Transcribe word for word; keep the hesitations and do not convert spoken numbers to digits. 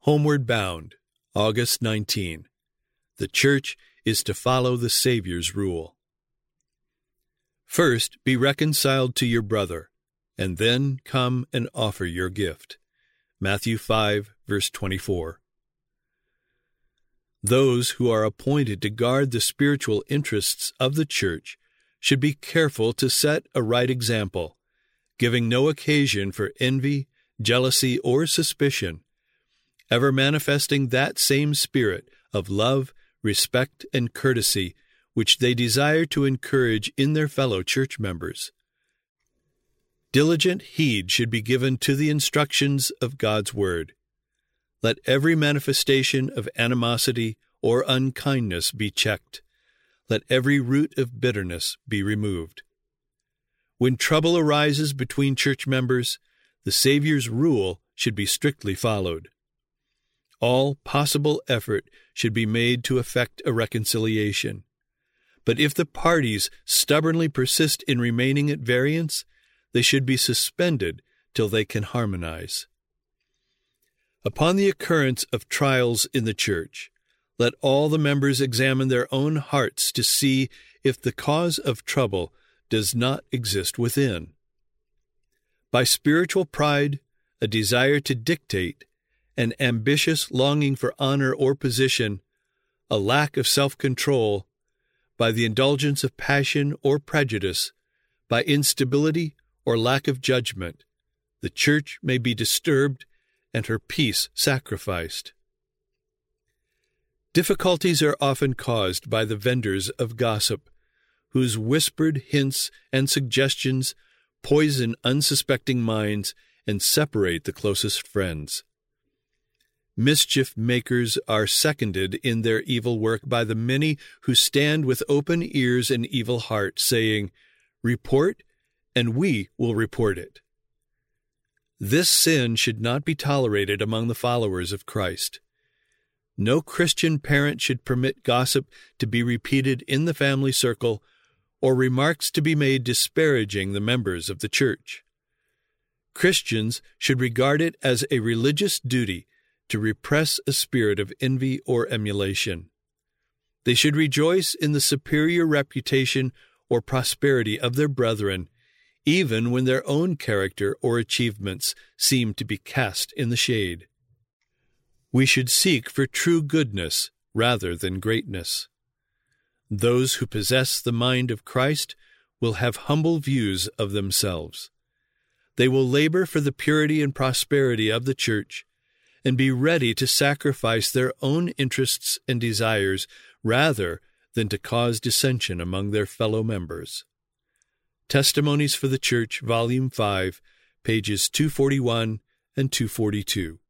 Homeward Bound, August nineteenth. The Church is to follow the Savior's rule. First, be reconciled to your brother, and then come and offer your gift. Matthew five, verse twenty-four. Those who are appointed to guard the spiritual interests of the Church should be careful to set a right example, giving no occasion for envy, jealousy, or suspicion, ever manifesting that same spirit of love, respect, and courtesy which they desire to encourage in their fellow church members. Diligent heed should be given to the instructions of God's Word. Let every manifestation of animosity or unkindness be checked. Let every root of bitterness be removed. When trouble arises between church members, the Savior's rule should be strictly followed. All possible effort should be made to effect a reconciliation. But if the parties stubbornly persist in remaining at variance, they should be suspended till they can harmonize. Upon the occurrence of trials in the church, let all the members examine their own hearts to see if the cause of trouble does not exist within. By spiritual pride, a desire to dictate, an ambitious longing for honor or position, a lack of self-control, by the indulgence of passion or prejudice, by instability or lack of judgment, the church may be disturbed and her peace sacrificed. Difficulties are often caused by the vendors of gossip, whose whispered hints and suggestions poison unsuspecting minds and separate the closest friends. Mischief makers are seconded in their evil work by the many who stand with open ears and evil heart, saying, "Report, and we will report it." This sin should not be tolerated among the followers of Christ. No Christian parent should permit gossip to be repeated in the family circle or remarks to be made disparaging the members of the church. Christians should regard it as a religious duty to repress a spirit of envy or emulation. They should rejoice in the superior reputation or prosperity of their brethren, even when their own character or achievements seem to be cast in the shade. We should seek for true goodness rather than greatness. Those who possess the mind of Christ will have humble views of themselves. They will labor for the purity and prosperity of the church, and be ready to sacrifice their own interests and desires rather than to cause dissension among their fellow members. Testimonies for the Church, Volume five, pages two forty-one and two forty-two.